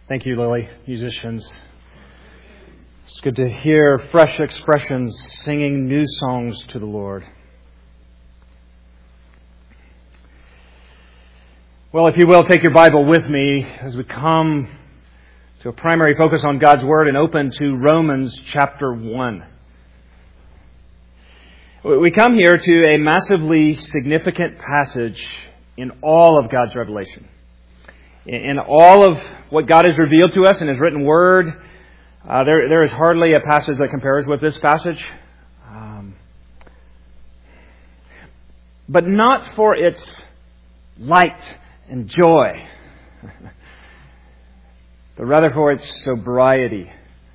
Thank you, Lily, musicians. It's good to hear fresh expressions, singing new songs to the Lord. Well, if you will, take your Bible with me as we come to a primary focus on God's Word and open to Romans chapter 1. We come here to a massively significant passage in all of God's revelation. In all of what God has revealed to us in His written Word, there is hardly a passage that compares with this passage. But not for its light and joy, but rather for its sobriety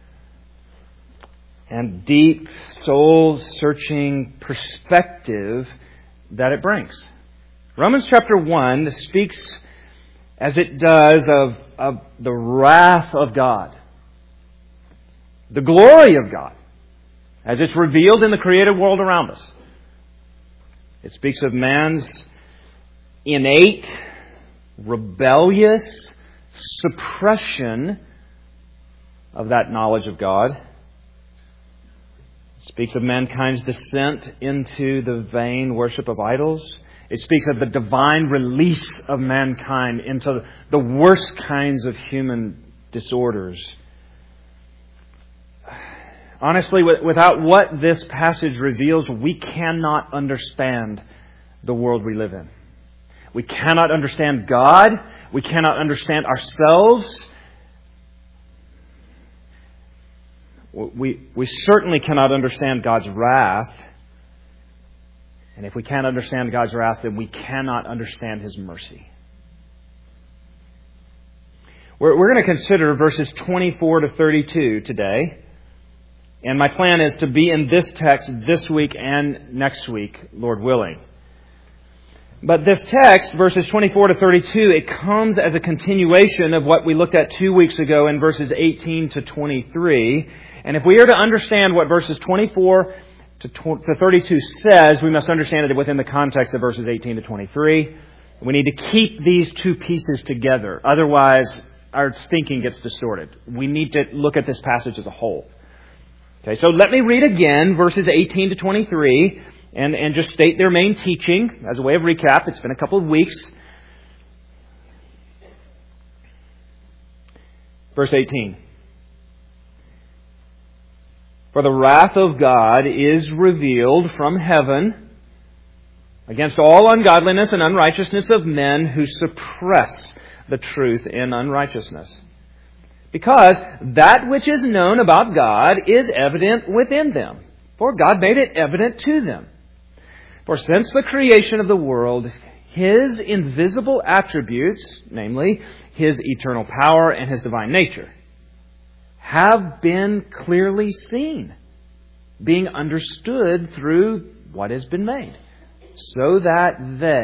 and deep, soul-searching perspective that it brings. Romans chapter 1 speaks, as it does, of the wrath of God, the glory of God, as it's revealed in the created world around us. It speaks of man's innate, rebellious suppression of that knowledge of God. It speaks of mankind's descent into the vain worship of idols. It speaks of the divine release of mankind into the worst kinds of human disorders. Honestly, without what this passage reveals, we cannot understand the world we live in. We cannot understand God. We cannot understand ourselves. We certainly cannot understand God's wrath. And if we can't understand God's wrath, then we cannot understand His mercy. We're going to consider verses 24 to 32 today. And my plan is to be in this text this week and next week, Lord willing. But this text, verses 24 to 32, it comes as a continuation of what we looked at 2 weeks ago in verses 18 to 23. And if we are to understand what verses 24 to 32 says, we must understand it within the context of verses 18 to 23. We need to keep these two pieces together. Otherwise, our thinking gets distorted. We need to look at this passage as a whole. Okay, so let me read again verses 18 to 23 and just state their main teaching as a way of recap. It's been a couple of weeks. Verse 18. For the wrath of God is revealed from heaven against all ungodliness and unrighteousness of men who suppress the truth in unrighteousness. Because that which is known about God is evident within them, for God made it evident to them. For since the creation of the world, His invisible attributes, namely His eternal power and His divine nature, have been clearly seen, being understood through what has been made, so that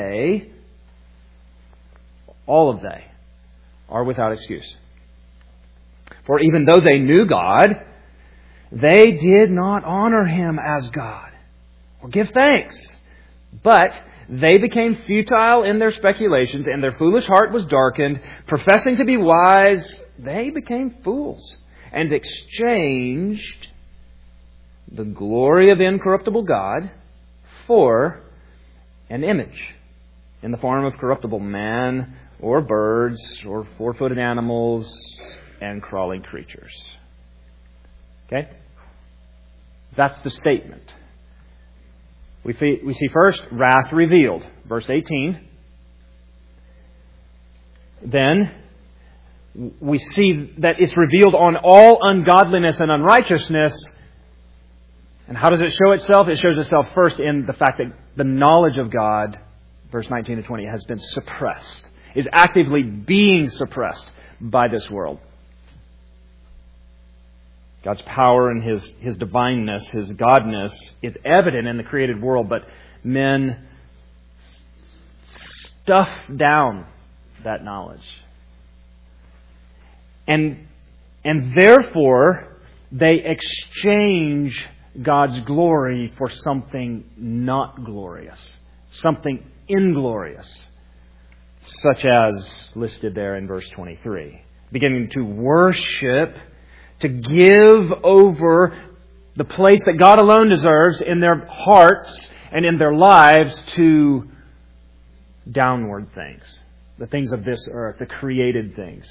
all of they, are without excuse. For even though they knew God, they did not honor Him as God or give thanks, but they became futile in their speculations, and their foolish heart was darkened. Professing to be wise, they became fools, and exchanged the glory of the incorruptible God for an image in the form of corruptible man or birds or four-footed animals and crawling creatures. Okay? That's the statement. We see first wrath revealed, verse 18. Then we see that it's revealed on all ungodliness and unrighteousness. And how does it show itself? It shows itself first in the fact that the knowledge of God, verse 19 to 20, has been suppressed, is actively being suppressed by this world. God's power and His divineness, His godness is evident in the created world, but men stuff down that knowledge. And therefore, they exchange God's glory for something not glorious, something inglorious, such as listed there in verse 23. beginning to worship, to give over the place that God alone deserves in their hearts and in their lives to downward things, the things of this earth, the created things.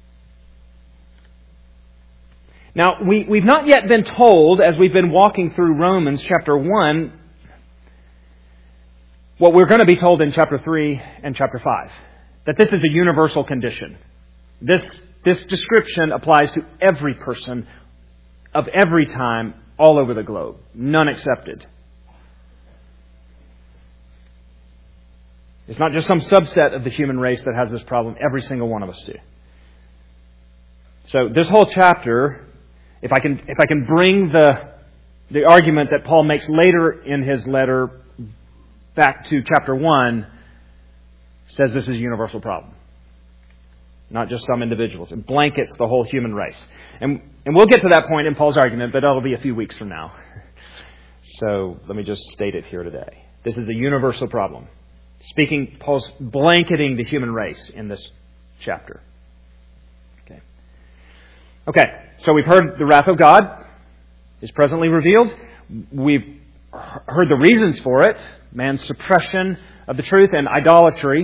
Now, we've not yet been told, as we've been walking through Romans chapter 1, what we're going to be told in chapter 3 and chapter 5, that this is a universal condition. This description applies to every person of every time all over the globe, none excepted. It's not just some subset of the human race that has this problem. Every single one of us do. So this whole chapter, if I can bring the argument that Paul makes later in his letter back to chapter 1, says this is a universal problem. Not just some individuals. It blankets the whole human race. And we'll get to that point in Paul's argument, but that'll be a few weeks from now. So let me just state it here today. This is a universal problem. Paul's blanketing the human race in this chapter. Okay, so we've heard the wrath of God is presently revealed. We've heard the reasons for it. Man's suppression of the truth and idolatry.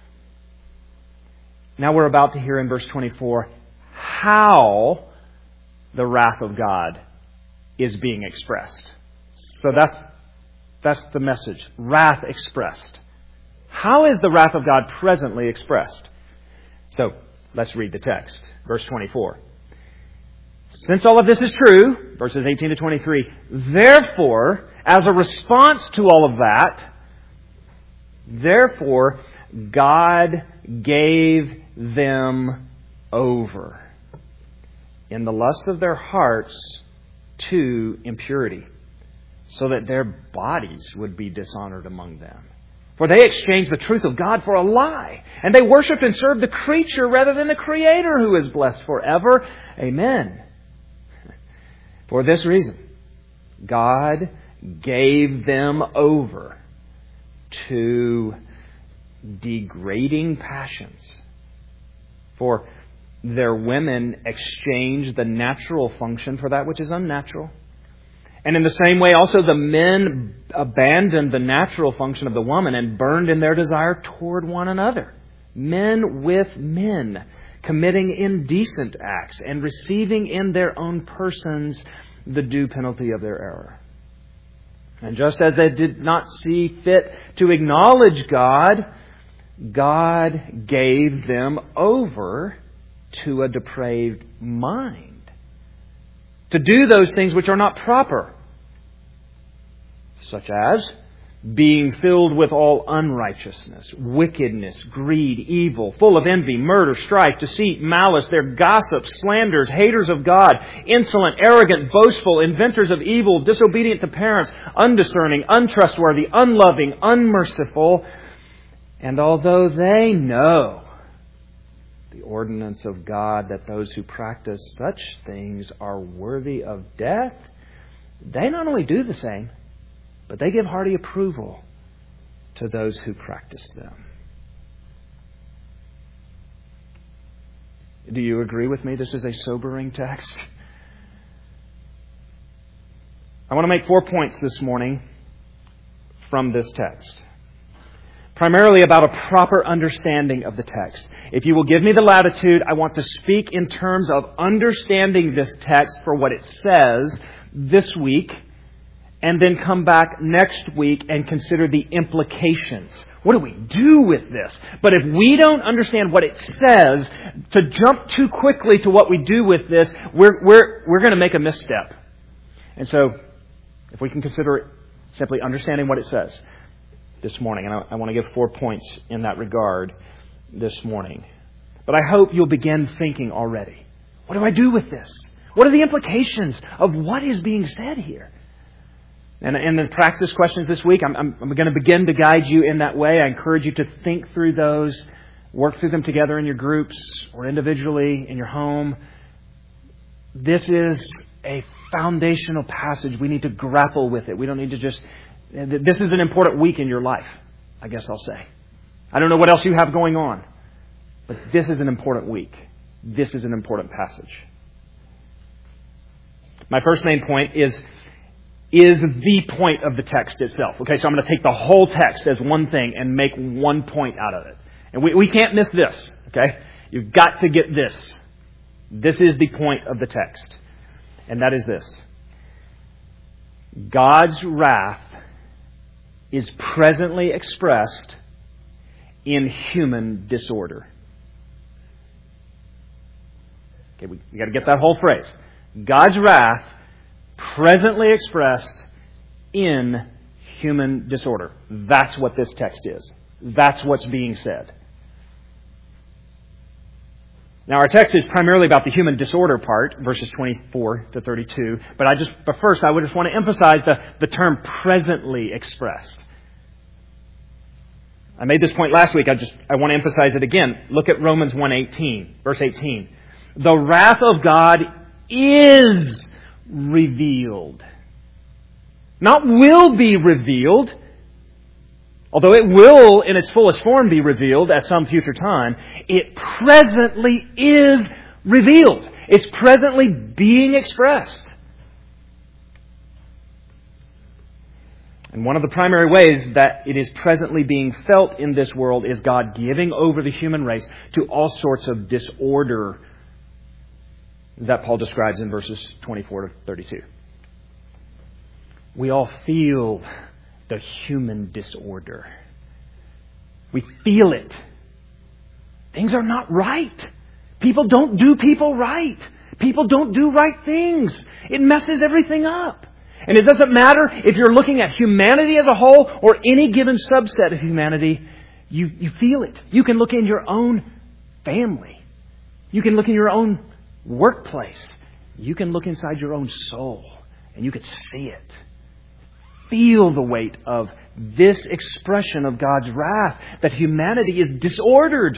Now we're about to hear in verse 24 how the wrath of God is being expressed. So that's the message. Wrath expressed. How is the wrath of God presently expressed? So let's read the text. Verse 24. Since all of this is true, verses 18 to 23, therefore, as a response to all of that, therefore, God gave them over in the lust of their hearts to impurity, so that their bodies would be dishonored among them. For they exchanged the truth of God for a lie, and they worshipped and served the creature rather than the Creator, who is blessed forever. Amen. For this reason, God gave them over to degrading passions. For their women exchanged the natural function for that which is unnatural. And in the same way, also the men abandoned the natural function of the woman and burned in their desire toward one another. Men with men, committing indecent acts and receiving in their own persons the due penalty of their error. And just as they did not see fit to acknowledge God, God gave them over to a depraved mind to do those things which are not proper, such as being filled with all unrighteousness, wickedness, greed, evil, full of envy, murder, strife, deceit, malice. They're gossips, slanderers, haters of God, insolent, arrogant, boastful, inventors of evil, disobedient to parents, undiscerning, untrustworthy, unloving, unmerciful. And although they know the ordinance of God that those who practice such things are worthy of death, they not only do the same, but they give hearty approval to those who practice them. Do you agree with me? This is a sobering text. I want to make 4 points this morning from this text. Primarily about a proper understanding of the text. If you will give me the latitude, I want to speak in terms of understanding this text for what it says this week, and then come back next week and consider the implications. What do we do with this? But if we don't understand what it says, to jump too quickly to what we do with this, we're going to make a misstep. And so, if we can consider it simply understanding what it says this morning, and I want to give 4 points in that regard this morning. But I hope you'll begin thinking already. What do I do with this? What are the implications of what is being said here? And in the praxis questions this week, I'm going to begin to guide you in that way. I encourage you to think through those, work through them together in your groups or individually in your home. This is a foundational passage. We need to grapple with it. We don't need to just... This is an important week in your life, I guess I'll say. I don't know what else you have going on, but this is an important week. this is an important passage. My first main point is the point of the text itself. Okay, so I'm going to take the whole text as one thing and make one point out of it. And we can't miss this, okay? You've got to get this. This is the point of the text. And that is this. God's wrath is presently expressed in human disorder. Okay, we got to get that whole phrase. God's wrath presently expressed in human disorder. That's what this text is. That's what's being said. Now, our text is primarily about the human disorder part, verses 24 to 32. But first, I would just want to emphasize the term presently expressed. I made this point last week. I want to emphasize it again. Look at Romans 1:18, verse 18. The wrath of God is revealed. Not will be revealed, although it will in its fullest form be revealed at some future time. It presently is revealed. It's presently being expressed. And one of the primary ways that it is presently being felt in this world is God giving over the human race to all sorts of disorder that Paul describes in verses 24 to 32. We all feel the human disorder. We feel it. Things are not right. People don't do people right. People don't do right things. It messes everything up. And it doesn't matter if you're looking at humanity as a whole or any given subset of humanity, you feel it. You can look in your own family. You can look in your own workplace. You can look inside your own soul and you can see it. Feel the weight of this expression of God's wrath, that humanity is disordered.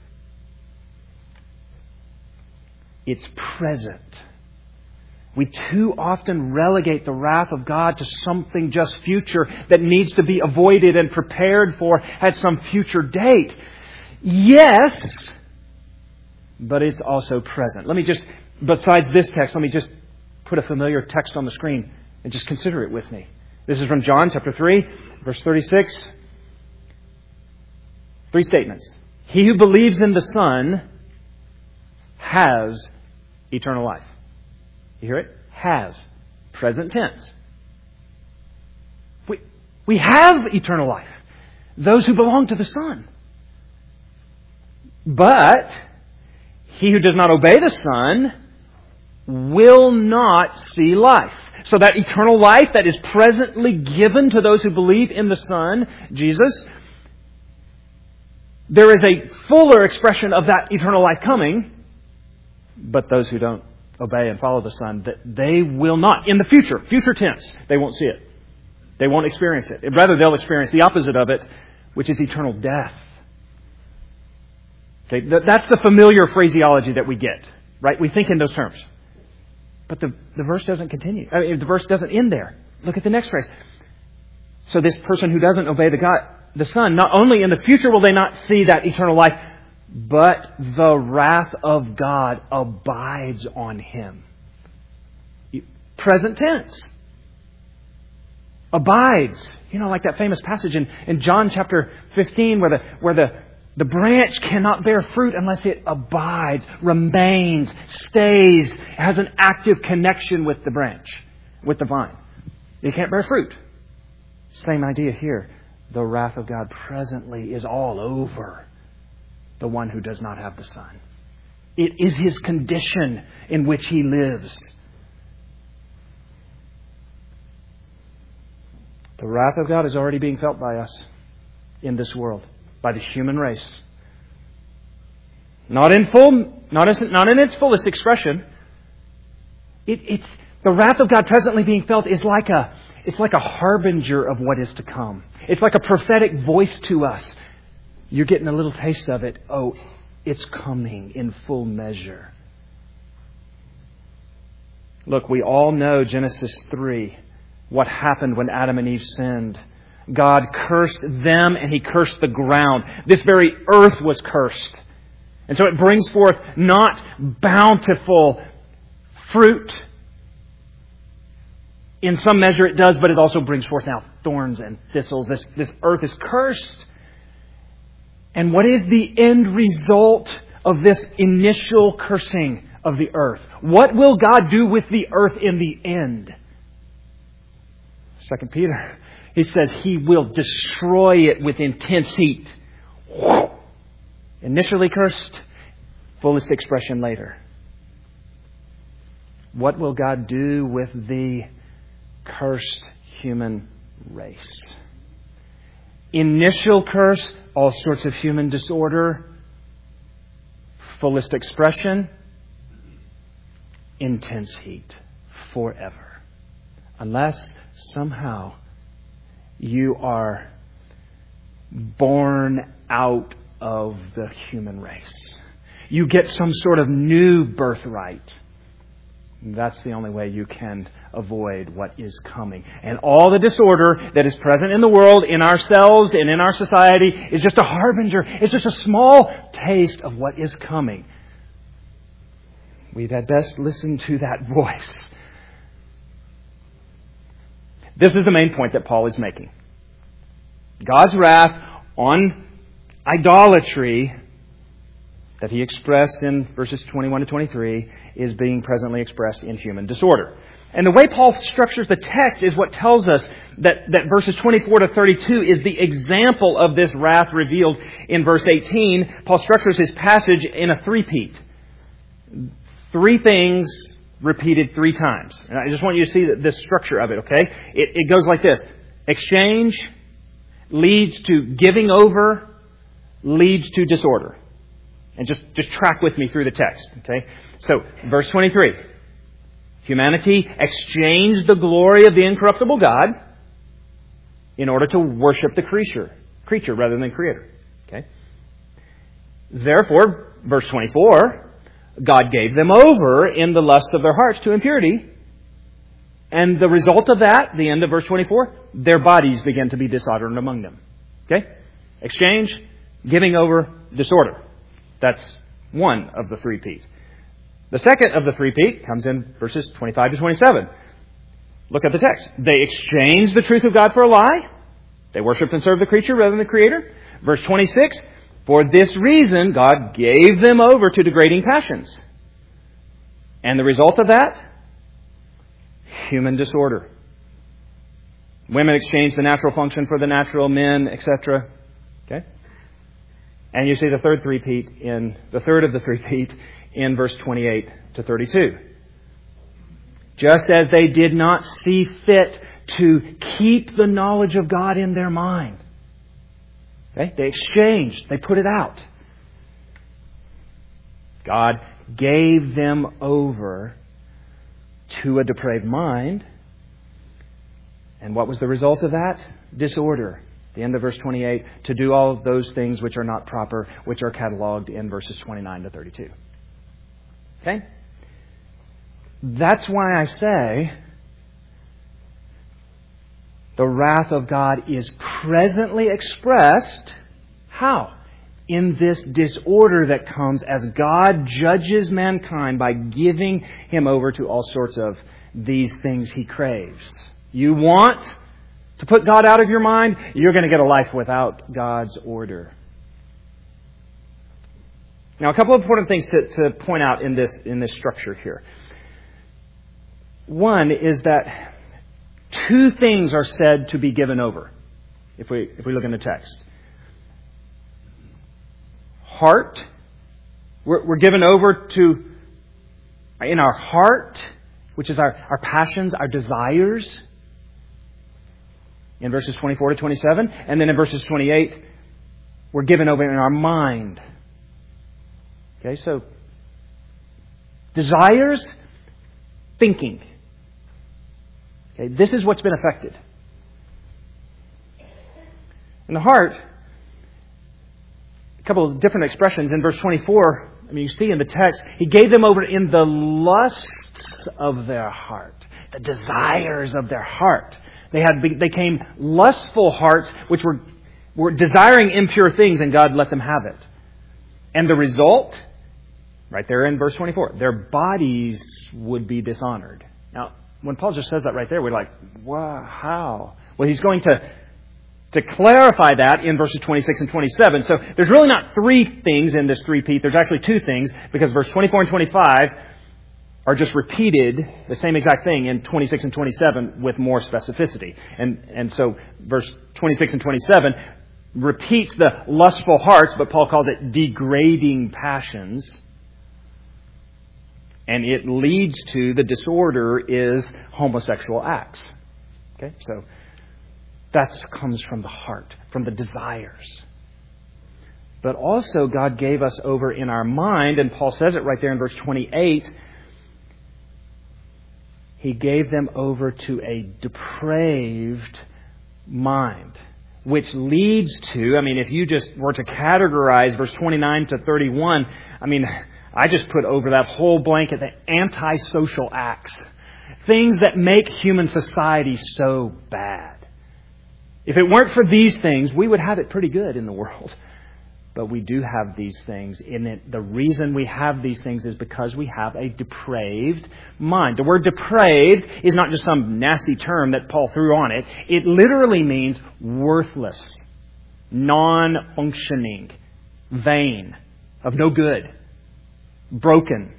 It's present. We too often relegate the wrath of God to something just future that needs to be avoided and prepared for at some future date. Yes, but it's also present. Besides this text, let me just put a familiar text on the screen and just consider it with me. This is from John chapter 3, verse 36. 3 statements. He who believes in the Son has eternal life. You hear it? Has. Present tense. We have eternal life. Those who belong to the Son. But he who does not obey the Son will not see life. So that eternal life that is presently given to those who believe in the Son, Jesus, there is a fuller expression of that eternal life coming. But those who don't obey and follow the Son, that they will not, in the future tense, they won't see it. They won't experience it. Rather, they'll experience the opposite of it, which is eternal death. Okay, that's the familiar phraseology that we get, right? We think in those terms. But the verse doesn't continue. The verse doesn't end there. Look at the next phrase. So this person who doesn't obey the Son, not only in the future will they not see that eternal life, but the wrath of God abides on him. Present tense. Abides. You know, like that famous passage in John chapter 15 where the branch cannot bear fruit unless it abides, remains, stays, has an active connection with the branch, with the vine. It can't bear fruit. Same idea here. The wrath of God presently is all over the one who does not have the Son. It is his condition in which he lives. The wrath of God is already being felt by us in this world, by the human race. Not in its fullest expression. It's the wrath of God presently being felt is like a harbinger of what is to come. It's like a prophetic voice to us. You're getting a little taste of it. Oh, it's coming in full measure. Look, we all know Genesis 3, what happened when Adam and Eve sinned. God cursed them and He cursed the ground. This very earth was cursed. And so it brings forth not bountiful fruit. In some measure it does, but it also brings forth now thorns and thistles. This earth is cursed. And what is the end result of this initial cursing of the earth? What will God do with the earth in the end? 2 Peter, he says He will destroy it with intense heat. Initially cursed, fullest expression later. What will God do with the cursed human race? Initial curse, all sorts of human disorder. Fullest expression, intense heat, forever. Unless somehow you are born out of the human race. You get some sort of new birthright. That's the only way you can avoid what is coming. And all the disorder that is present in the world, in ourselves and in our society, is just a harbinger. It's just a small taste of what is coming. We'd at best listen to that voice. This is the main point that Paul is making. God's wrath on idolatry that he expressed in verses 21 to 23 is being presently expressed in human disorder. And the way Paul structures the text is what tells us that verses 24 to 32 is the example of this wrath revealed in verse 18. Paul structures his passage in a three-peat. Three things repeated three times. And I just want you to see the structure of it, okay? It goes like this. Exchange leads to giving over, leads to disorder. And just track with me through the text, okay? So, verse 23. Humanity exchanged the glory of the incorruptible God in order to worship the creature rather than Creator. Okay? Therefore, verse 24, God gave them over in the lust of their hearts to impurity. And the result of that, the end of verse 24, their bodies began to be dishonored among them. Okay? Exchange, giving over, disorder. That's one of the three-peat. The second of the three-peat comes in verses 25 to 27. Look at the text. They exchanged the truth of God for a lie. They worshipped and served the creature rather than the Creator. Verse 26, for this reason God gave them over to degrading passions. And the result of that? Human disorder. Women exchanged the natural function for the natural, men, etc. Okay? And you see the third of the three-peat in verse 28 to 32. Just as they did not see fit to keep the knowledge of God in their mind. Okay? They exchanged. They put it out. God gave them over to a depraved mind. And what was the result of that? Disorder. The end of verse 28, to do all of those things which are not proper, which are cataloged in verses 29 to 32. Okay? That's why I say the wrath of God is presently expressed. How? In this disorder that comes as God judges mankind by giving him over to all sorts of these things he craves. You want to put God out of your mind, you're going to get a life without God's order. Now, a couple of important things to point out in this structure here. One is that two things are said to be given over, if we look in the text. Heart. We're given over to, in our heart, which is our passions, our desires, in verses 24 to 27. And then in verses 28, we're given over in our mind. Okay, so desires, thinking. Okay, this is what's been affected. In the heart, a couple of different expressions. In verse 24, you see in the text, He gave them over in the lusts of their heart, the desires of their heart. They came lustful hearts, which were desiring impure things, and God let them have it. And the result, right there in verse 24, their bodies would be dishonored. Now, when Paul just says that right there, we're like, wow, how? Well, he's going to clarify that in verses 26 and 27. So there's really not three things in this three-peat. There's actually two things, because verse 24 and 25 are just repeated, the same exact thing, in 26 and 27 with more specificity. And so verse 26 and 27 repeats the lustful hearts, but Paul calls it degrading passions. And it leads to, the disorder is homosexual acts. Okay, so that comes from the heart, from the desires. But also God gave us over in our mind, and Paul says it right there in verse 28, He gave them over to a depraved mind. Which leads to, if you just were to categorize verse 29 to 31, I just put over that whole blanket the antisocial acts. Things that make human society so bad. If it weren't for these things, we would have it pretty good in the world. But we do have these things. And the reason we have these things is because we have a depraved mind. The word depraved is not just some nasty term that Paul threw on it. It literally means worthless, non-functioning, vain, of no good, broken.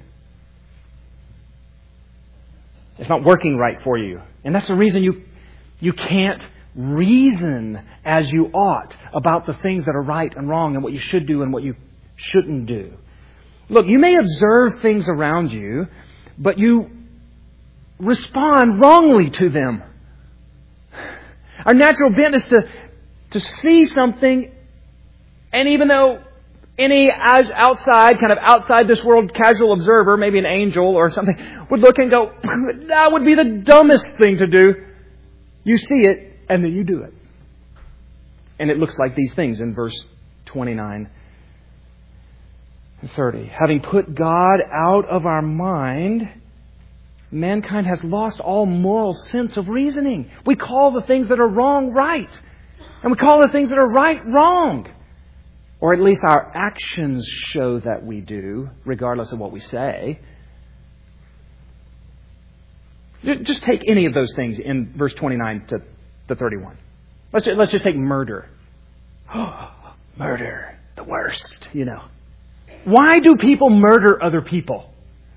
It's not working right for you. And that's the reason you can't reason as you ought about the things that are right and wrong and what you should do and what you shouldn't do. Look, you may observe things around you, but you respond wrongly to them. Our natural bent is to see something, and even though any outside this world casual observer, maybe an angel or something, would look and go, that would be the dumbest thing to do. You see it, and then you do it. And it looks like these things in verse 29 and 30. Having put God out of our mind, mankind has lost all moral sense of reasoning. We call the things that are wrong right. And we call the things that are right wrong. Or at least our actions show that we do, regardless of what we say. Just take any of those things in verse 29 to 31. Let's just take murder. Murder, the worst, Why do people murder other people?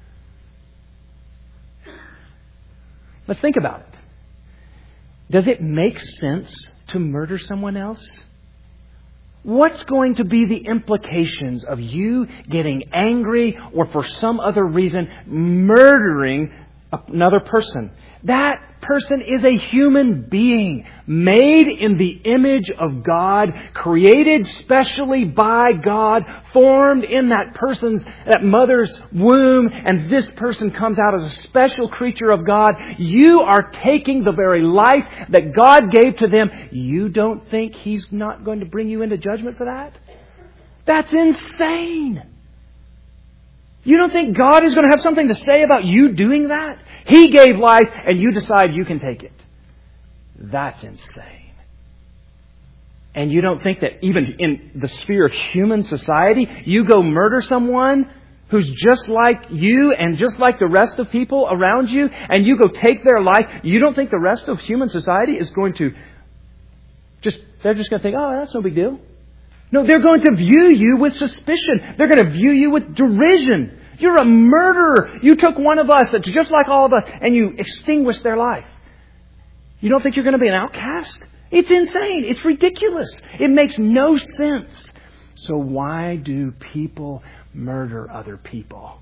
Let's think about it. Does it make sense to murder someone else? What's going to be the implications of you getting angry or for some other reason murdering another person? That person is a human being made in the image of God, created specially by God, formed in that mother's womb, and this person comes out as a special creature of God. You are taking the very life that God gave to them. You don't think He's not going to bring you into judgment for that? That's insane. You don't think God is going to have something to say about you doing that? He gave life and you decide you can take it. That's insane. And you don't think that even in the sphere of human society, you go murder someone who's just like you and just like the rest of people around you, and you go take their life. You don't think the rest of human society is going to they're just going to think, oh, that's no big deal. No, they're going to view you with suspicion. They're going to view you with derision. You're a murderer. You took one of us that's just like all of us and you extinguished their life. You don't think you're going to be an outcast? It's insane. It's ridiculous. It makes no sense. So why do people murder other people?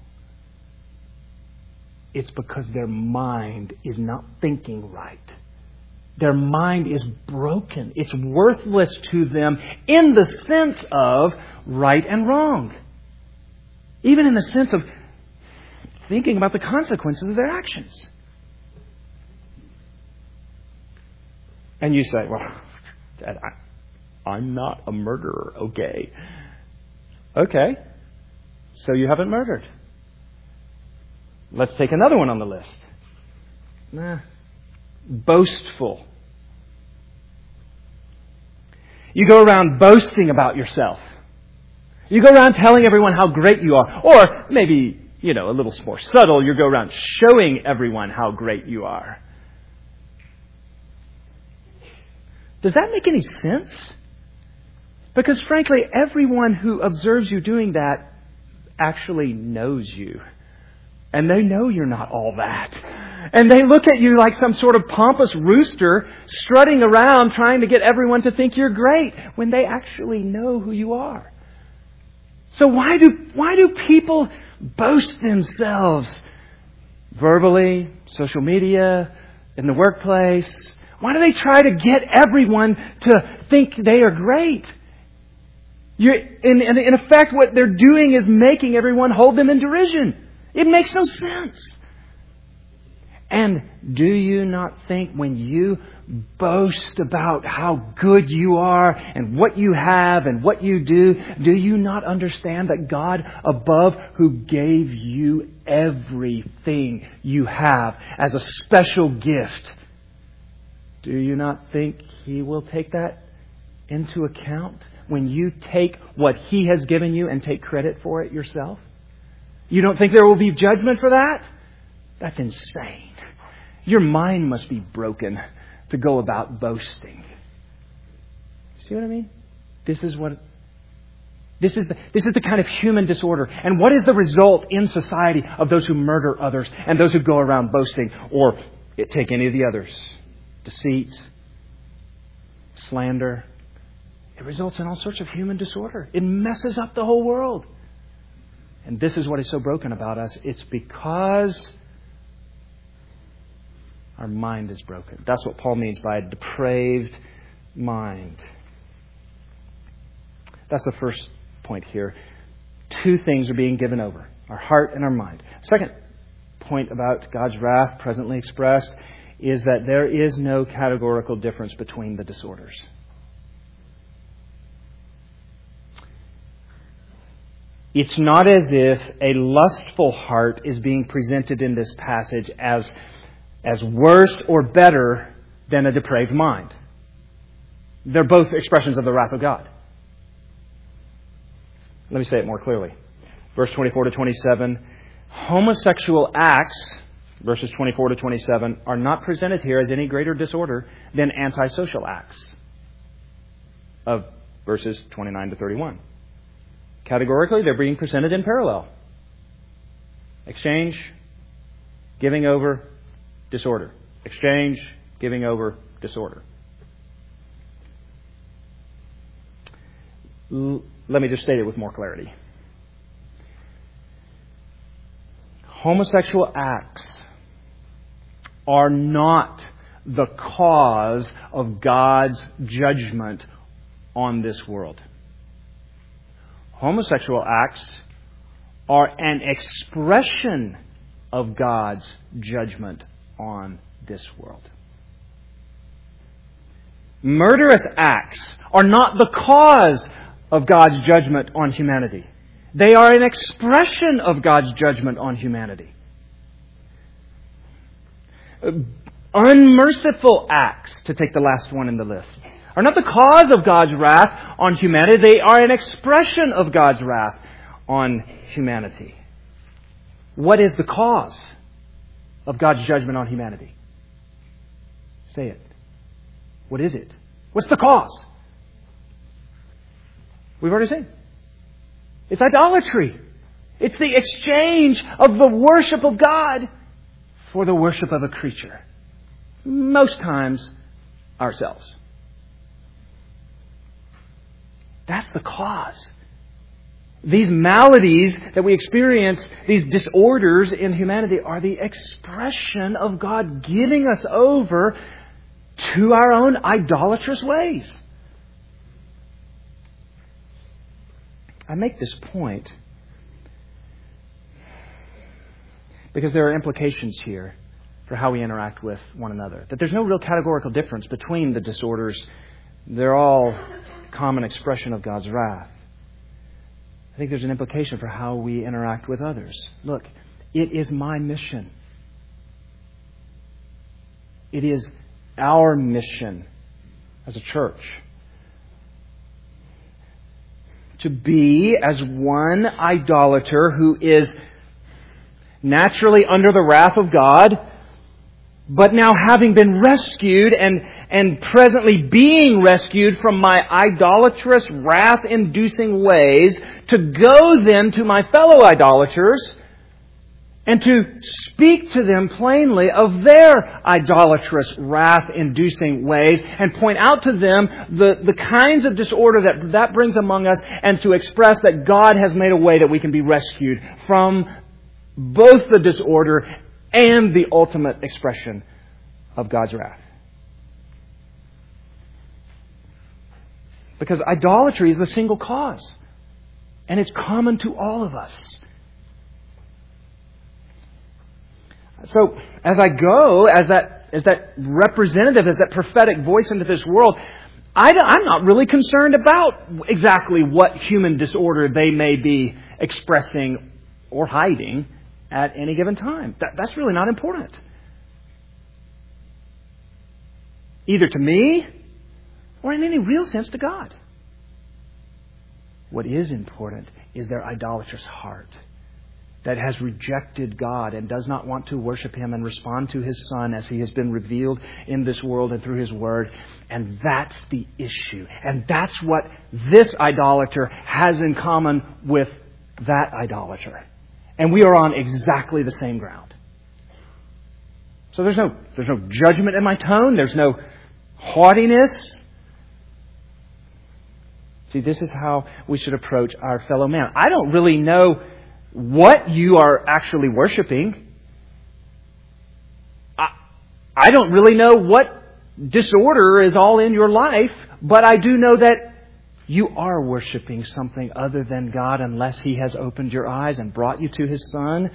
It's because their mind is not thinking right. Their mind is broken. It's worthless to them in the sense of right and wrong. Even in the sense of thinking about the consequences of their actions. And you say, well, Dad, I'm not a murderer, okay? Okay. So you haven't murdered. Let's take another one on the list. Boastful. You go around boasting about yourself. You go around telling everyone how great you are. Or maybe, a little more subtle, you go around showing everyone how great you are. Does that make any sense? Because frankly, everyone who observes you doing that actually knows you. And they know you're not all that. And they look at you like some sort of pompous rooster strutting around trying to get everyone to think you're great when they actually know who you are. So why do people boast themselves verbally, social media, in the workplace? Why do they try to get everyone to think they are great? In effect, what they're doing is making everyone hold them in derision. It makes no sense. And do you not think when you boast about how good you are and what you have and what you do you not understand that God above, who gave you everything you have as a special gift, do you not think He will take that into account when you take what He has given you and take credit for it yourself? You don't think there will be judgment for that? That's insane. Your mind must be broken to go about boasting. See what I mean? This is the kind of human disorder. And what is the result in society of those who murder others and those who go around boasting, or take any of the others? Deceit, slander. It results in all sorts of human disorder. It messes up the whole world. And this is what is so broken about us. It's because our mind is broken. That's what Paul means by a depraved mind. That's the first point here. Two things are being given over: our heart and our mind. Second point about God's wrath presently expressed is that there is no categorical difference between the disorders. It's not as if a lustful heart is being presented in this passage as worse or better than a depraved mind. They're both expressions of the wrath of God. Let me say it more clearly. Verse 24 to 27. Homosexual acts, verses 24 to 27, are not presented here as any greater disorder than antisocial acts of verses 29 to 31. Categorically, they're being presented in parallel. Exchange, giving over, disorder. Exchange, giving over, disorder. Let me just state it with more clarity. Homosexual acts are not the cause of God's judgment on this world. Homosexual acts are an expression of God's judgment on this world. Murderous acts are not the cause of God's judgment on humanity. They are an expression of God's judgment on humanity. Unmerciful acts, to take the last one in the list, are not the cause of God's wrath on humanity. They are an expression of God's wrath on humanity. What is the cause of God's judgment on humanity? Say it. What is it? What's the cause? We've already seen. It's idolatry. It's the exchange of the worship of God for the worship of a creature. Most times, ourselves. That's the cause. These maladies that we experience, these disorders in humanity, are the expression of God giving us over to our own idolatrous ways. I make this point because there are implications here for how we interact with one another. That there's no real categorical difference between the disorders. They're all common expression of God's wrath. I think there's an implication for how we interact with others. Look, it is my mission. It is our mission as a church to be as one idolater who is naturally under the wrath of God, but now having been rescued and presently being rescued from my idolatrous, wrath-inducing ways, to go then to my fellow idolaters and to speak to them plainly of their idolatrous, wrath-inducing ways and point out to them the kinds of disorder that brings among us, and to express that God has made a way that we can be rescued from both the disorder and the ultimate expression of God's wrath. Because idolatry is the single cause, and it's common to all of us. So, as I go, as that representative, as that prophetic voice into this world, I'm not really concerned about exactly what human disorder they may be expressing or hiding at any given time. That's really not important. Either to me or in any real sense to God. What is important is their idolatrous heart that has rejected God and does not want to worship Him and respond to His Son as He has been revealed in this world and through His Word. And that's the issue. And that's what this idolater has in common with that idolater. And we are on exactly the same ground. So there's no judgment in my tone. There's no haughtiness. See, this is how we should approach our fellow man. I don't really know what you are actually worshiping. I don't really know what disorder is all in your life, but I do know that you are worshiping something other than God unless He has opened your eyes and brought you to His Son.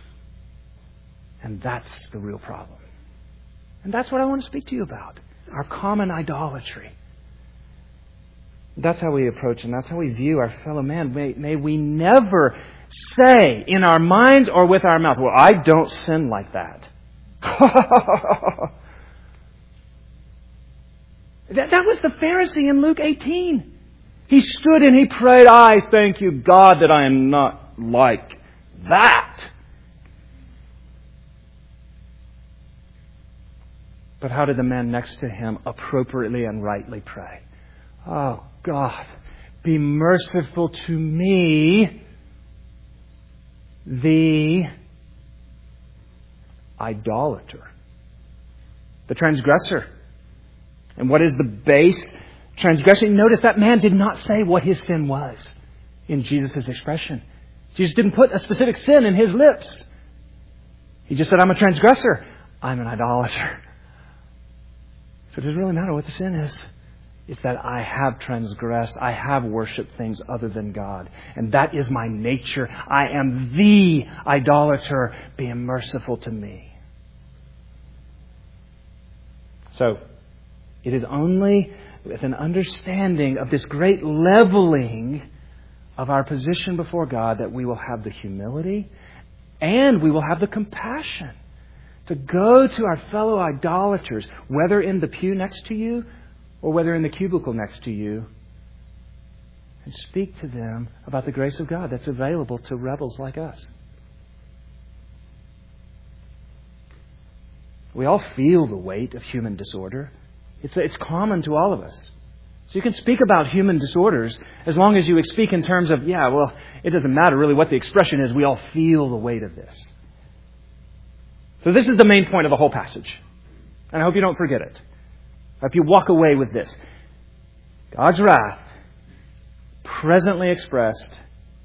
And that's the real problem. And that's what I want to speak to you about. Our common idolatry. That's how we approach and that's how we view our fellow man. May we never say in our minds or with our mouth, well, I don't sin like that. That was the Pharisee in Luke 18. He stood and he prayed, I thank you, God, that I am not like that. But how did the man next to him appropriately and rightly pray? Oh, God, be merciful to me, the idolater, the transgressor. And what is the base transgression? Notice that man did not say what his sin was in Jesus' expression. Jesus didn't put a specific sin in his lips. He just said, I'm a transgressor. I'm an idolater. So it doesn't really matter what the sin is. It's that I have transgressed. I have worshipped things other than God. And that is my nature. I am the idolater. Be merciful to me. So, it is only with an understanding of this great leveling of our position before God that we will have the humility and we will have the compassion to go to our fellow idolaters, whether in the pew next to you or whether in the cubicle next to you, and speak to them about the grace of God that's available to rebels like us. We all feel the weight of human disorder. It's common to all of us. So you can speak about human disorders as long as you speak in terms of, it doesn't matter really what the expression is. We all feel the weight of this. So this is the main point of the whole passage. And I hope you don't forget it. I hope you walk away with this. God's wrath presently expressed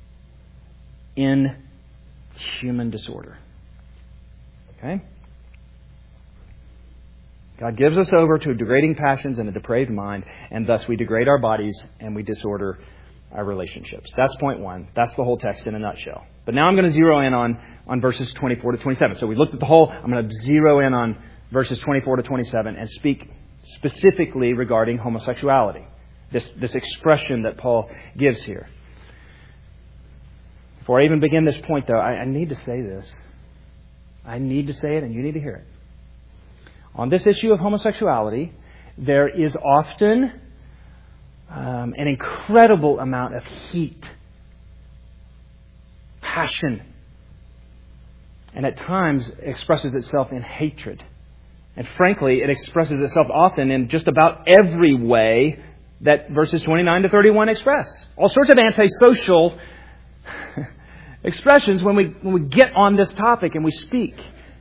in human disorder. Okay? God gives us over to degrading passions and a depraved mind, and thus we degrade our bodies and we disorder our relationships. That's point one. That's the whole text in a nutshell. But now I'm going to zero in on verses 24 to 27. So we looked at the whole. I'm going to zero in on verses 24 to 27 and speak specifically regarding homosexuality. This expression that Paul gives here. Before I even begin this point, though, I need to say this. I need to say it, and you need to hear it. On this issue of homosexuality, there is often an incredible amount of heat, passion, and at times expresses itself in hatred. And frankly, it expresses itself often in just about every way that verses 29 to 31 express. All sorts of antisocial expressions when we get on this topic and we speak.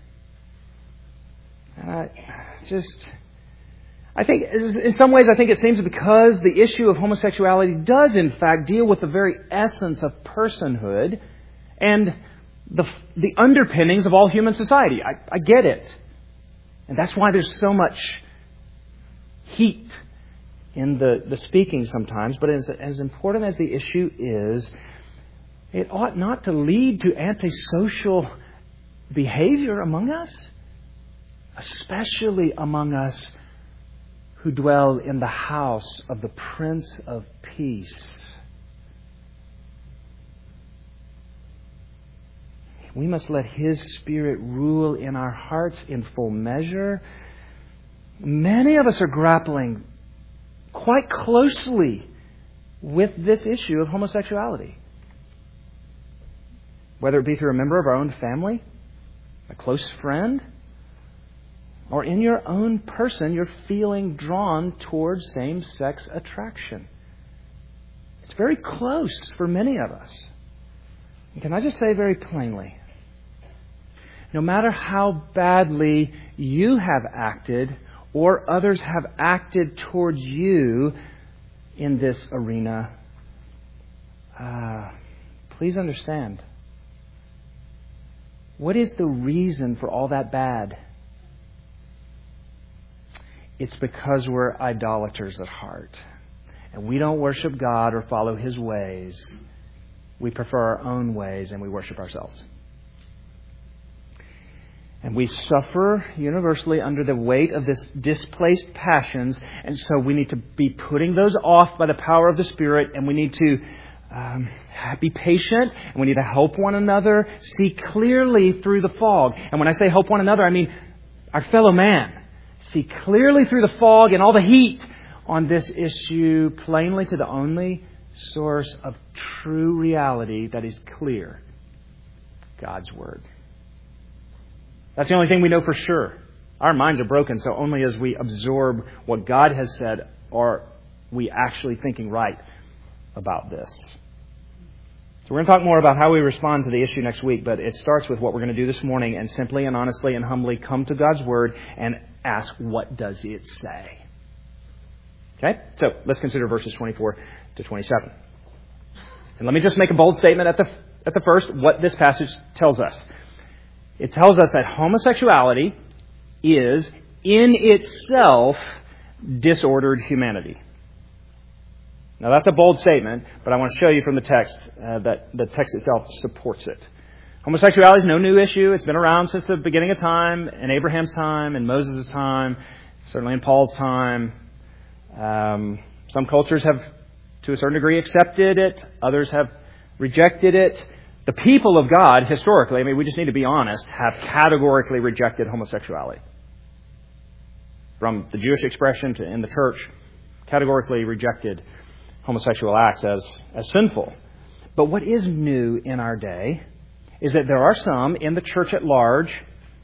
I think in some ways it seems because the issue of homosexuality does in fact deal with the very essence of personhood and the underpinnings of all human society. I get it. And that's why there's so much heat in the speaking sometimes. But as important as the issue is, it ought not to lead to antisocial behavior among us, especially among us who dwell in the house of the Prince of Peace. We must let His Spirit rule in our hearts in full measure. Many of us are grappling quite closely with this issue of homosexuality. Whether it be through a member of our own family, a close friend, or in your own person, you're feeling drawn towards same-sex attraction. It's very close for many of us. And can I just say very plainly, no matter how badly you have acted or others have acted towards you in this arena, please understand, what is the reason for all that bad? It's because we're idolaters at heart. And we don't worship God or follow His ways. We prefer our own ways and we worship ourselves. And we suffer universally under the weight of this displaced passions. And so we need to be putting those off by the power of the Spirit. And we need to be patient. And we need to help one another see clearly through the fog. And when I say help one another, I mean our fellow man. See clearly through the fog and all the heat on this issue plainly to the only source of true reality that is clear. God's Word. That's the only thing we know for sure. Our minds are broken, so only as we absorb what God has said are we actually thinking right about this. So we're going to talk more about how we respond to the issue next week, but it starts with what we're going to do this morning and simply and honestly and humbly come to God's Word and ask, what does it say? Okay? So let's consider verses 24 to 27. And let me just make a bold statement at the first, what this passage tells us. It tells us that homosexuality is in itself disordered humanity. Now that's a bold statement, but I want to show you from the text that the text itself supports it. Homosexuality is no new issue. It's been around since the beginning of time, in Abraham's time, in Moses' time, certainly in Paul's time. Some cultures have, to a certain degree, accepted it. Others have rejected it. The people of God, historically, we just need to be honest, have categorically rejected homosexuality. From the Jewish expression to in the church, categorically rejected homosexual acts as sinful. But what is new in our day is that there are some in the church at large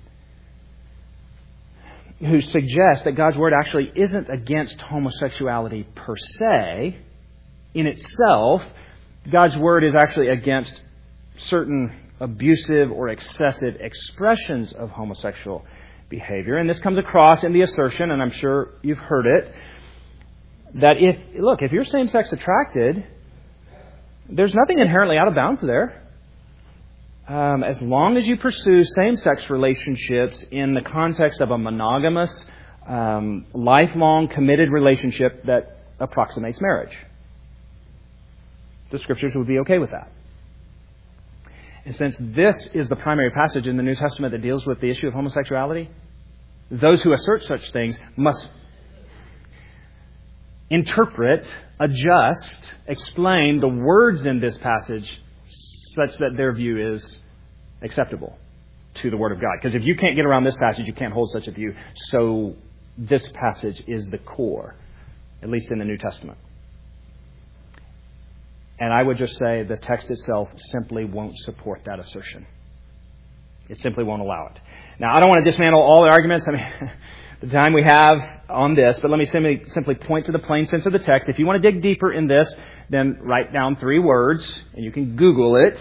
who suggest that God's Word actually isn't against homosexuality per se. In itself, God's Word is actually against certain abusive or excessive expressions of homosexual behavior. And this comes across in the assertion, and I'm sure you've heard it, that if you're same-sex attracted, there's nothing inherently out of bounds there. As long as you pursue same-sex relationships in the context of a monogamous, lifelong, committed relationship that approximates marriage. The Scriptures would be okay with that. And since this is the primary passage in the New Testament that deals with the issue of homosexuality, those who assert such things must interpret, adjust, explain the words in this passage such that their view is acceptable to the Word of God. Because if you can't get around this passage, you can't hold such a view. So this passage is the core, at least in the New Testament. And I would just say the text itself simply won't support that assertion. It simply won't allow it. Now, I don't want to dismantle all the arguments. I mean, the time we have on this, but let me simply point to the plain sense of the text. If you want to dig deeper in this, then write down 3 words, and you can Google it.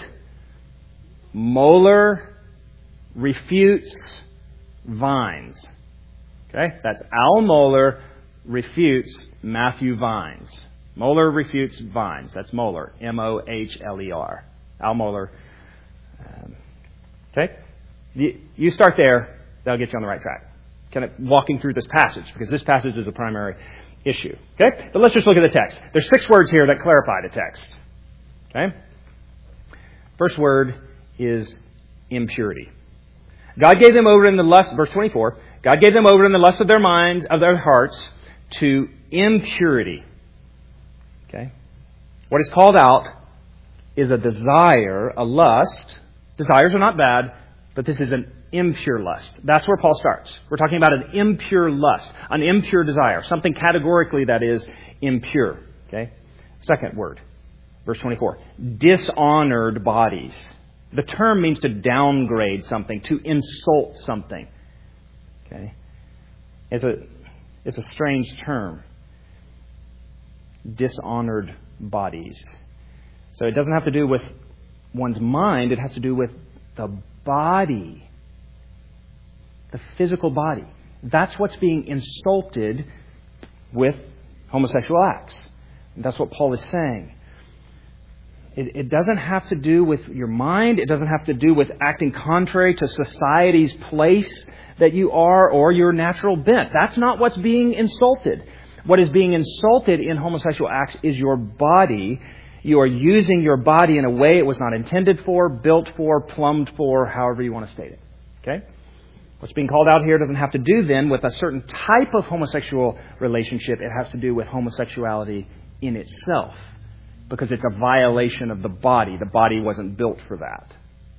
Mohler refutes Vines. Okay? That's Al Mohler refutes Matthew Vines. Mohler refutes Vines. That's Mohler. Mohler. Al Mohler. Okay? You start there. That'll get you on the right track. Kind of walking through this passage, because this passage is the primary issue. Okay? But let's just look at the text. There's 6 words here that clarify the text. Okay? First word is impurity. God gave them over in the lust, verse 24, God gave them over in the lust of their minds, of their hearts, to impurity. Okay? What is called out is a desire, a lust. Desires are not bad, but this is an impure lust. That's where Paul starts. We're talking about an impure lust, an impure desire, something categorically that is impure. Okay? Second word, verse 24, dishonored bodies. The term means to downgrade something, to insult something. Okay? It's a strange term. Dishonored bodies. So it doesn't have to do with one's mind, it has to do with the body. The physical body. That's what's being insulted with homosexual acts. And that's what Paul is saying. It doesn't have to do with your mind. It doesn't have to do with acting contrary to society's place that you are or your natural bent. That's not what's being insulted. What is being insulted in homosexual acts is your body. You are using your body in a way it was not intended for, built for, plumbed for, however you want to state it. Okay? What's being called out here doesn't have to do then with a certain type of homosexual relationship. It has to do with homosexuality in itself. Because it's a violation of the body. The body wasn't built for that.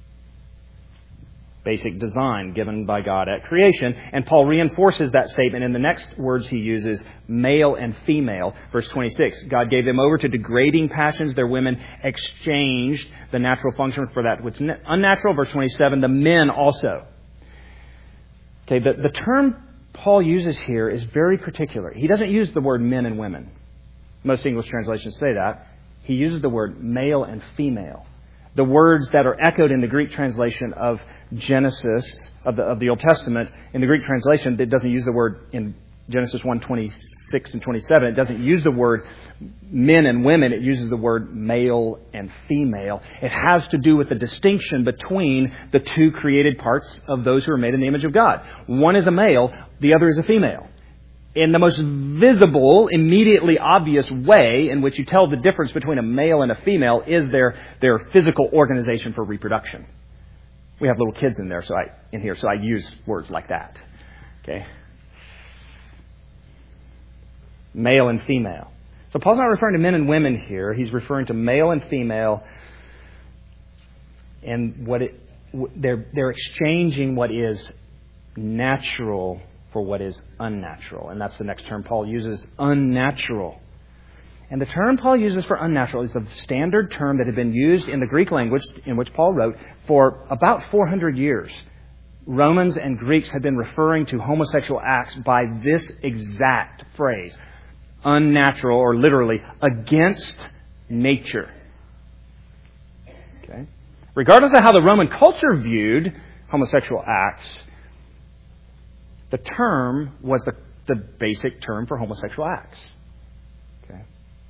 Basic design given by God at creation. And Paul reinforces that statement in the next words he uses, male and female. Verse 26, God gave them over to degrading passions. Their women exchanged the natural function for that which is unnatural. Verse 27, the men also. Okay, the term Paul uses here is very particular. He doesn't use the word men and women. Most English translations say that. He uses the word male and female. The words that are echoed in the Greek translation of Genesis, of the Old Testament, in the Greek translation, it doesn't use the word in Genesis 1:26 and 27. It doesn't use the word men and women. It uses the word male and female. It has to do with the distinction between the 2 created parts of those who are made in the image of God. One is a male, the other is a female. In the most visible, immediately obvious way in which you tell the difference between a male and a female is their physical organization for reproduction. We have little kids in here, so I use words like that. Okay? Male and female. So Paul's not referring to men and women here. He's referring to male and female, and they're exchanging what is natural for what is unnatural. And that's the next term Paul uses, unnatural. And the term Paul uses for unnatural is the standard term that had been used in the Greek language in which Paul wrote for about 400 years. Romans and Greeks had been referring to homosexual acts by this exact phrase, unnatural, or literally, against nature. Okay? Regardless of how the Roman culture viewed homosexual acts, the term was the basic term for homosexual acts. Okay.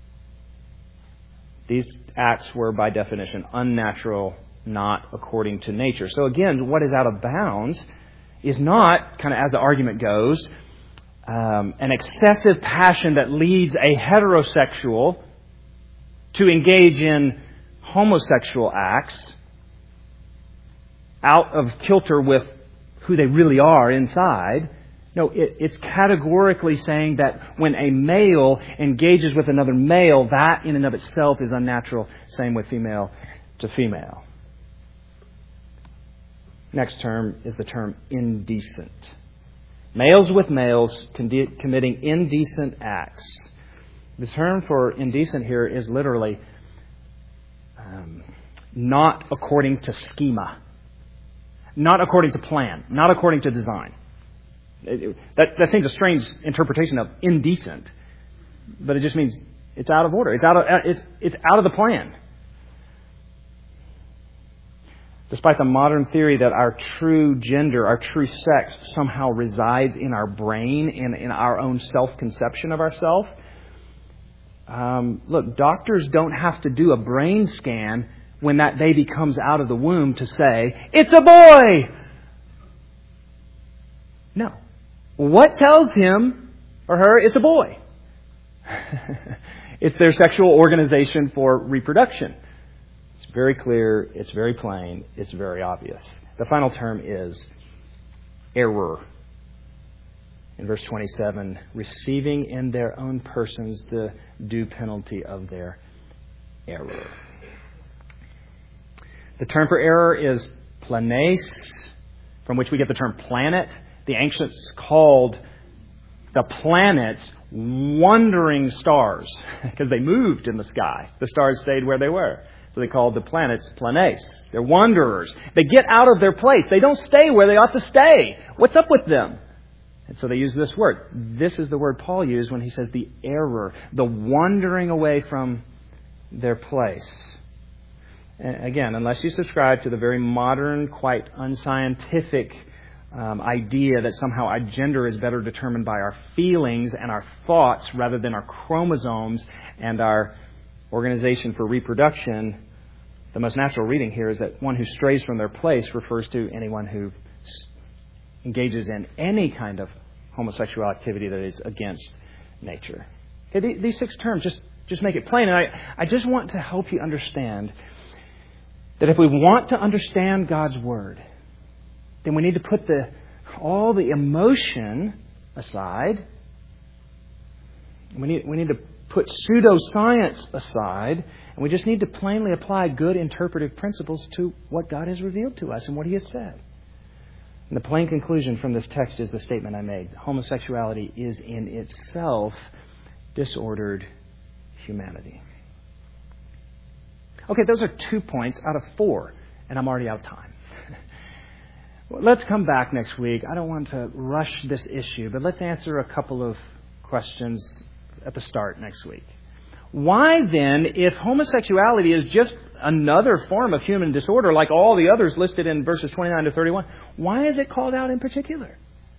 These acts were, by definition, unnatural, not according to nature. So again, what is out of bounds is not, kind of as the argument goes, an excessive passion that leads a heterosexual to engage in homosexual acts out of kilter with who they really are inside. No, it's categorically saying that when a male engages with another male, that in and of itself is unnatural. Same with female to female. Next term is the term indecent. Males with males committing indecent acts. The term for indecent here is literally not according to schema, not according to plan, not according to design. That seems a strange interpretation of indecent, but it just means it's out of order. It's out of the plan. Despite the modern theory that our true gender, our true sex, somehow resides in our brain and in our own self-conception of ourselves, look, doctors don't have to do a brain scan when that baby comes out of the womb to say, "It's a boy!" No. What tells him or her it's a boy? It's their sexual organization for reproduction. It's very clear, it's very plain, it's very obvious. The final term is error. In verse 27, receiving in their own persons the due penalty of their error. The term for error is planes, from which we get the term planet. The ancients called the planets wandering stars because they moved in the sky. The stars stayed where they were. So they called the planets planes. They're wanderers. They get out of their place. They don't stay where they ought to stay. What's up with them? And so they use this word. This is the word Paul used when he says the error, the wandering away from their place. And again, unless you subscribe to the very modern, quite unscientific idea that somehow our gender is better determined by our feelings and our thoughts rather than our chromosomes and our organization for reproduction, the most natural reading here is that one who strays from their place refers to anyone who engages in any kind of homosexual activity that is against nature. Okay, these 6 terms just make it plain. And I just want to help you understand that if we want to understand God's Word, then we need to put all the emotion aside. We need to put pseudoscience aside, and we just need to plainly apply good interpretive principles to what God has revealed to us and what He has said. And the plain conclusion from this text is the statement I made. Homosexuality is in itself disordered humanity. Okay, those are 2 points out of 4, and I'm already out of time. Well, let's come back next week. I don't want to rush this issue, but let's answer a couple of questions at the start next week. Why then, if homosexuality is just another form of human disorder like all the others listed in verses 29 to 31, why is it called out in particular?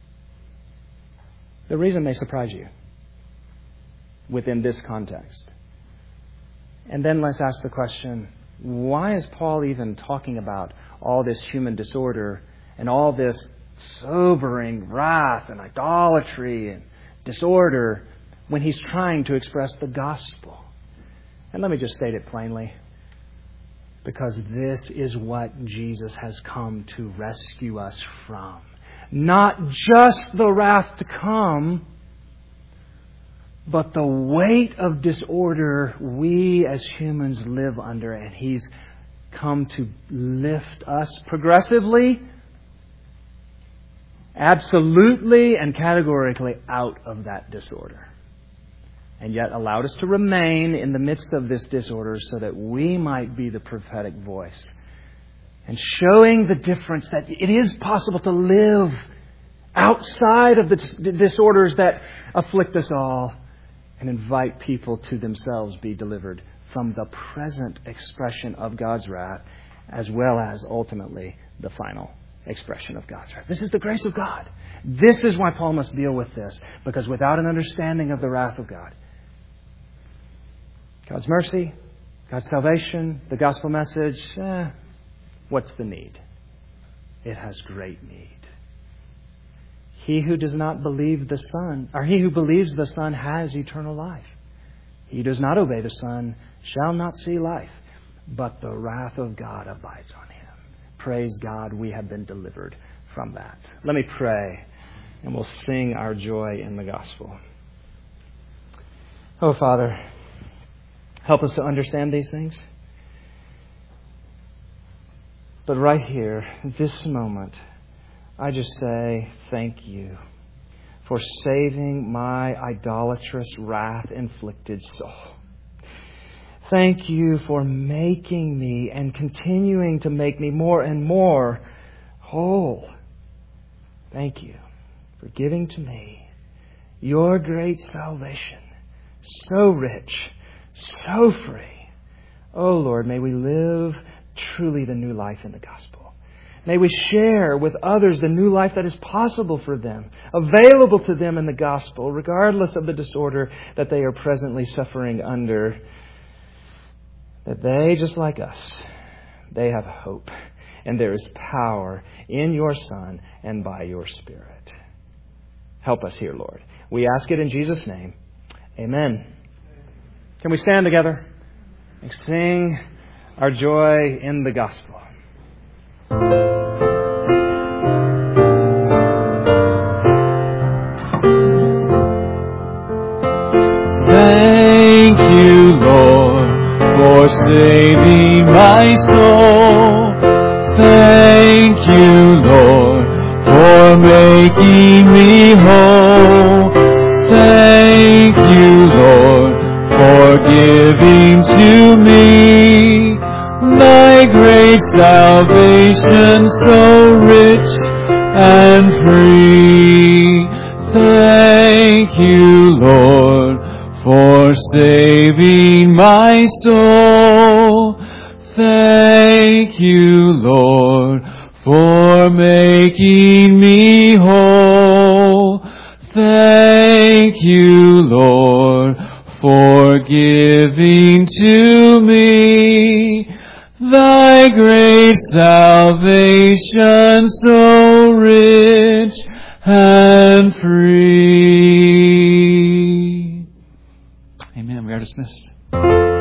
The reason may surprise you within this context. And then let's ask the question, why is Paul even talking about all this human disorder and all this sobering wrath and idolatry and disorder when he's trying to express the gospel? And let me just state it plainly. Because this is what Jesus has come to rescue us from. Not just the wrath to come, but the weight of disorder we as humans live under. And He's come to lift us progressively, absolutely and categorically out of that disorder. And yet allowed us to remain in the midst of this disorder so that we might be the prophetic voice. And showing the difference that it is possible to live outside of the disorders that afflict us all and invite people to themselves be delivered from the present expression of God's wrath as well as ultimately the final expression of God's wrath. This is the grace of God. This is why Paul must deal with this, because without an understanding of the wrath of God, God's mercy, God's salvation, the gospel message, what's the need? It has great need. He who does not believe the Son, or he who believes the Son has eternal life. He who does not obey the Son shall not see life, but the wrath of God abides on him. Praise God, we have been delivered from that. Let me pray, and we'll sing our joy in the gospel. Oh, Father, help us to understand these things. But right here, this moment, I just say thank you for saving my idolatrous, wrath-inflicted soul. Thank you for making me and continuing to make me more and more whole. Thank you for giving to me your great salvation, so rich, so free. Oh Lord, may we live truly the new life in the gospel. May we share with others the new life that is possible for them, available to them in the gospel, regardless of the disorder that they are presently suffering under. That they, just like us, they have hope. And there is power in your Son and by your Spirit. Help us here, Lord. We ask it in Jesus' name. Amen. Can we stand together and sing our joy in the gospel? Thank you, Lord, for saving my soul. Thank you, Lord, for making me whole. Thank you, Lord, for giving to me thy great salvation, so rich and free. Thank you, Lord, for saving my soul. Thank you, Lord, for making me whole. Thank you, Lord, for giving to me thy great salvation, so rich and free. Amen. We are dismissed.